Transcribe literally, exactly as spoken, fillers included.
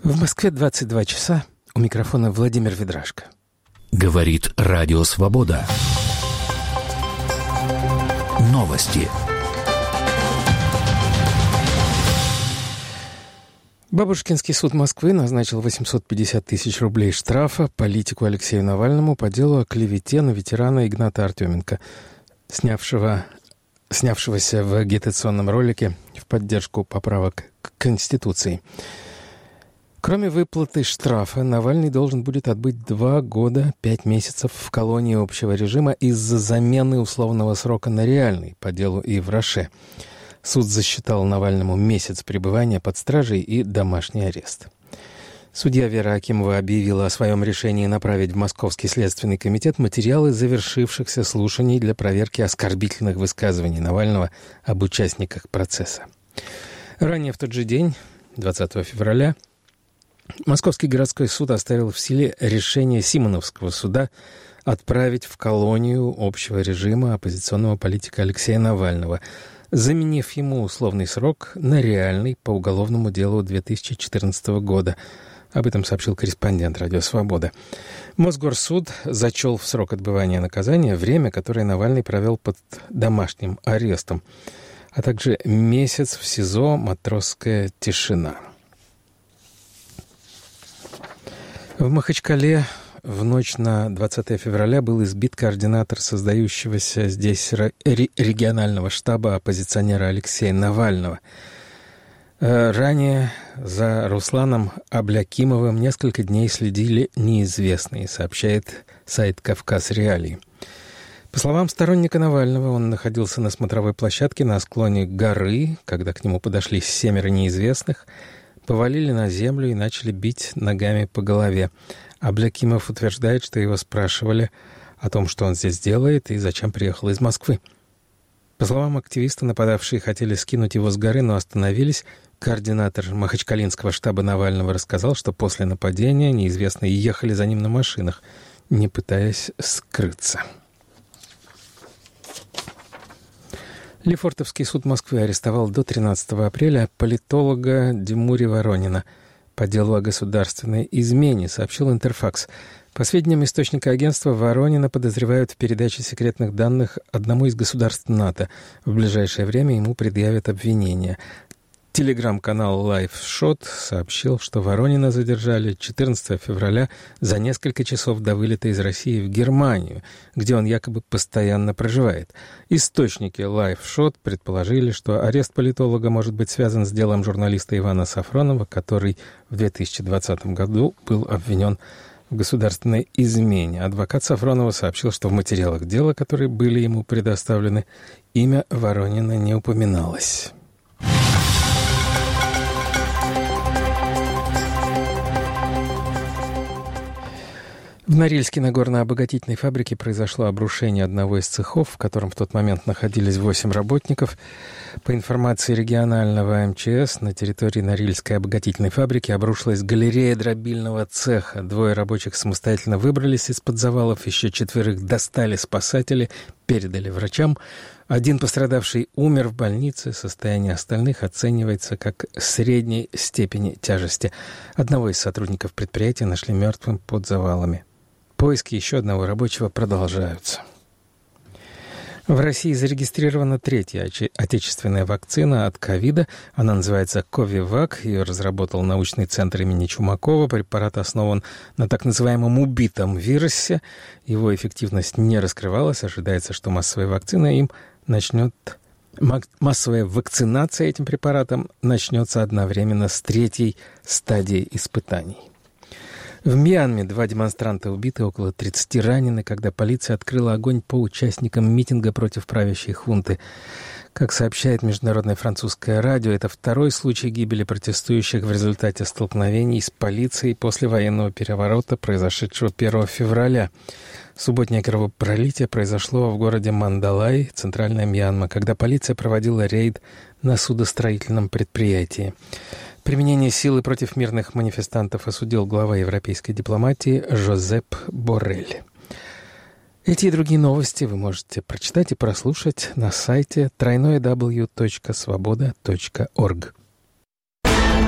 В Москве двадцать два часа. У микрофона Владимир Ведрашко. Говорит Радио Свобода. Новости. Бабушкинский суд Москвы назначил восемьсот пятьдесят тысяч рублей штрафа политику Алексею Навальному по делу о клевете на ветерана Игната Артеменко, снявшего, снявшегося в агитационном ролике в поддержку поправок к Конституции. Кроме выплаты штрафа, Навальный должен будет отбыть два года, пять месяцев в колонии общего режима из-за замены условного срока на реальный по делу Ивраше. Суд засчитал Навальному месяц пребывания под стражей и домашний арест. Судья Вера Акимова объявила о своем решении направить в Московский следственный комитет материалы завершившихся слушаний для проверки оскорбительных высказываний Навального об участниках процесса. Ранее в тот же день, двадцатого февраля, Московский городской суд оставил в силе решение Симоновского суда отправить в колонию общего режима оппозиционного политика Алексея Навального, заменив ему условный срок на реальный по уголовному делу две тысячи четырнадцатого года. Об этом сообщил корреспондент «Радио Свобода». Мосгорсуд зачел в срок отбывания наказания время, которое Навальный провел под домашним арестом, а также месяц в СИЗО «Матросская тишина». В Махачкале в ночь на двадцатое февраля был избит координатор создающегося здесь регионального штаба оппозиционера Алексея Навального. Ранее за Русланом Аблякимовым несколько дней следили неизвестные, сообщает сайт «Кавказ Реалии». По словам сторонника Навального, он находился на смотровой площадке на склоне горы, когда к нему подошли семеро неизвестных, повалили на землю и начали бить ногами по голове. Аблякимов утверждает, что его спрашивали о том, что он здесь делает и зачем приехал из Москвы. По словам активиста, нападавшие хотели скинуть его с горы, но остановились. Координатор махачкалинского штаба Навального рассказал, что после нападения неизвестные ехали за ним на машинах, не пытаясь скрыться. Лефортовский суд Москвы арестовал до тринадцатого апреля политолога Димури Воронина по делу о государственной измене, сообщил Интерфакс. По сведениям источника агентства, Воронина подозревают в передаче секретных данных одному из государств НАТО. В ближайшее время ему предъявят обвинения. Телеграм-канал LiveShot сообщил, что Воронина задержали четырнадцатого февраля за несколько часов до вылета из России в Германию, где он якобы постоянно проживает. Источники LiveShot предположили, что арест политолога может быть связан с делом журналиста Ивана Сафронова, который в две тысячи двадцатом году был обвинен в государственной измене. Адвокат Сафронова сообщил, что в материалах дела, которые были ему предоставлены, имя Воронина не упоминалось. В Норильске на горно-обогатительной фабрике произошло обрушение одного из цехов, в котором в тот момент находились восемь работников. По информации регионального эм че эс, на территории Норильской обогатительной фабрики обрушилась галерея дробильного цеха. Двое рабочих самостоятельно выбрались из-под завалов, еще четверых достали спасатели, передали врачам. Один пострадавший умер в больнице, состояние остальных оценивается как средней степени тяжести. Одного из сотрудников предприятия нашли мертвым под завалами. Поиски еще одного рабочего продолжаются. В России зарегистрирована третья отечественная вакцина от ковида. Она называется Ковивак. Ее разработал научный центр имени Чумакова. Препарат основан на так называемом убитом вирусе. Его эффективность не раскрывалась. Ожидается, что массовая вакцина им начнет... Массовая вакцинация этим препаратом начнется одновременно с третьей стадией испытаний. В Мьянме два демонстранта убиты, около тридцати ранены, когда полиция открыла огонь по участникам митинга против правящей хунты. Как сообщает международное французское радио, это второй случай гибели протестующих в результате столкновений с полицией после военного переворота, произошедшего первого февраля. Субботнее кровопролитие произошло в городе Мандалай, центральная Мьянма, когда полиция проводила рейд на судостроительном предприятии. Применение силы против мирных манифестантов осудил глава европейской дипломатии Жозеп Боррель. Эти и другие новости вы можете прочитать и прослушать на сайте дабл ю дабл ю дабл ю точка свобода точка орг.